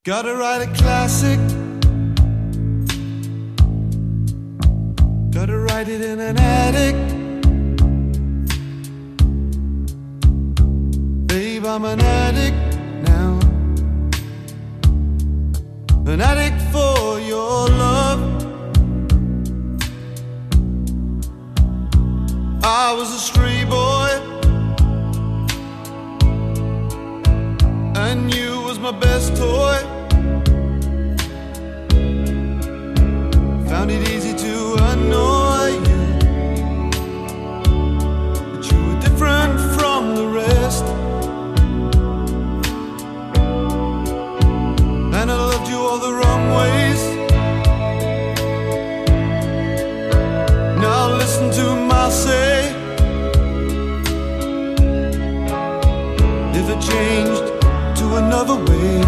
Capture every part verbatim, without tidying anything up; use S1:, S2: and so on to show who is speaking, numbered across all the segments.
S1: Gotta write a classic. Gotta write it in an attic. Babe, I'm an addict now. An addict for your love. I was a stray boy, and you was my best toy. Found it easy to annoy you, but you were different from the rest. And I loved you all the wrong ways. Now listen to my say. If it changed to another way,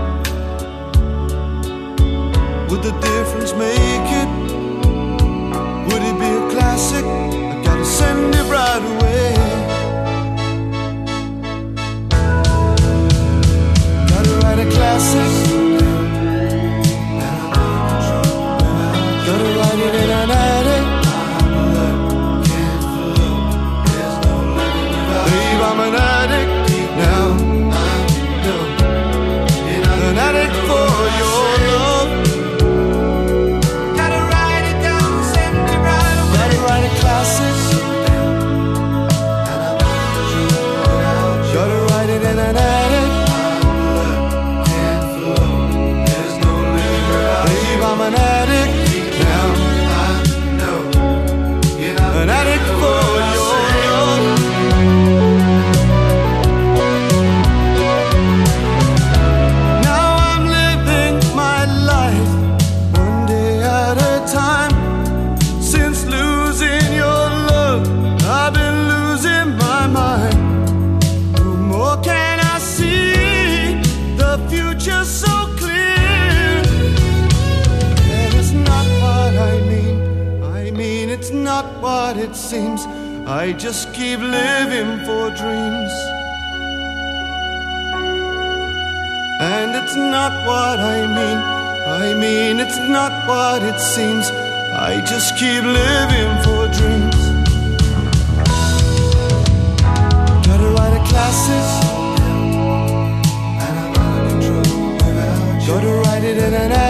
S1: would the difference make it? Would it be a classic? I gotta send it right away. Gotta write a classic. Gotta write it in an attic. Babe, I'm an addict now. An addict for your love. Gotta write it down, send it right away. Gotta write a classic. Gotta write it in an attic. Babe, I'm an addict now. An addict for your love. It's not what it seems. I just keep living for dreams. And it's not what I mean. I mean, it's not what it seems. I just keep living for dreams. Gotta write a classic. And I'm out of control without you. Gotta write it in an